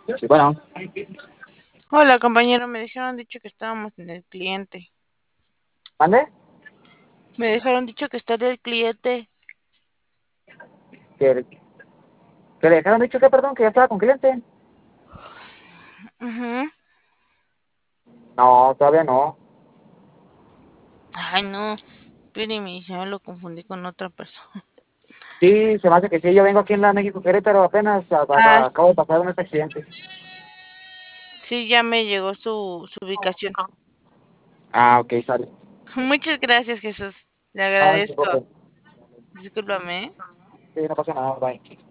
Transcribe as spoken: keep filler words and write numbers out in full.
Sí, bueno, Hola, compañero, me dijeron dicho que estábamos en el cliente. ¿mande? Me dejaron dicho que está en el cliente. ¿Que, que le dejaron dicho que, perdón, que ya estaba con cliente? Ujú. No, todavía no. Ay, no. Espérame, ya me lo confundí con otra persona. Sí, se me hace que sí, yo vengo aquí en la México Querétaro apenas, a- Ah, a- acabo de pasar un accidente. sí, ya me llegó su, su ubicación. Ah, ok, sale. Muchas gracias, Jesús. Le No, no se agradezco. preocupe. Discúlpame, ¿eh? Sí, no pasa nada, bye.